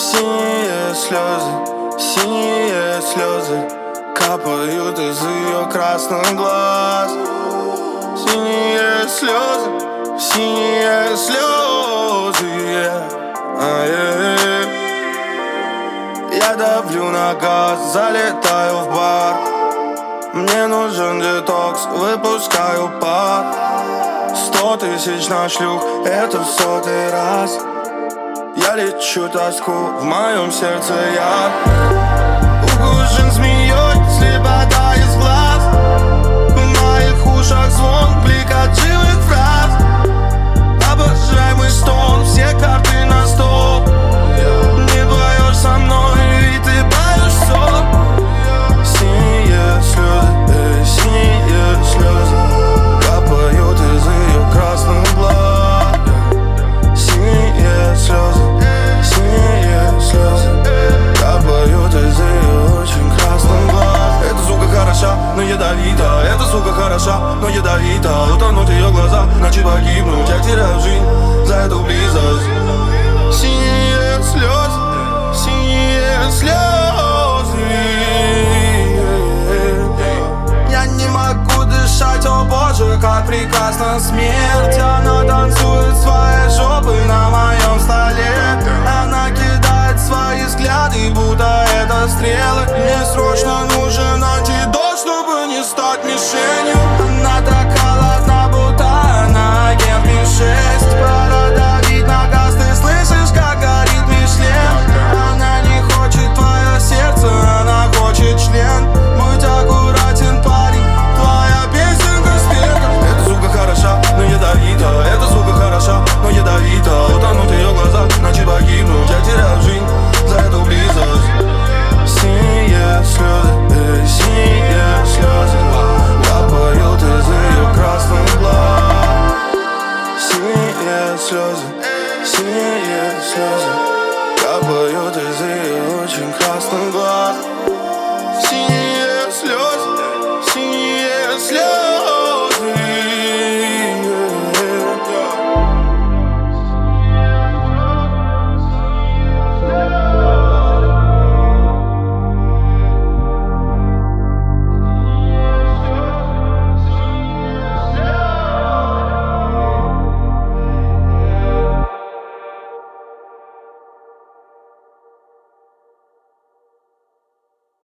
Синие слезы капают из ее красных глаз. Синие слезы, Я давлю на газ, залетаю в бар. Мне нужен детокс, выпускаю пар. 100 тысяч на шлюх, это в 100-й раз. Я лечу тоску, в моем сердце яд. Укушен змеей, слепота из глаз. В моих ушах звон пикачевых фраз. Обожаемый стон, все карты на стол. Не поешь со мной, и ты поешь сон. Синие слезы капают из ее красных глаз. Синие слезы капают из ее очень красных глаз. Эта сука хороша, но ядовита. Эта сука хороша, но ядовита. Утонут ее глаза, ночи погибнуть. Я теряю жизнь за эту близость. Синие слезы Я не могу дышать, о боже, как прекрасна смерть. Она танцует своей жопой на моем столе. Она кидает свои взгляды, будто это стрелы. Мне срочно нужен антидот, чтобы не стать мишенью. Она так холодна, будто она агент Ми-6. Пора давить на газ, ты слышишь, как горит Мишлен. Она не хочет твое сердце, она хочет член. Будь аккуратен, парень, твоя песенка спета. Эта сука хороша, но ядовита. Эта сука хороша, но ядовита. Утонут ее глаза, ночи погибнуть. Я теряю жизнь за эту близость. Синие слезы капают из ее красных глаз. Синие слезы капают из ее очень красных глаз.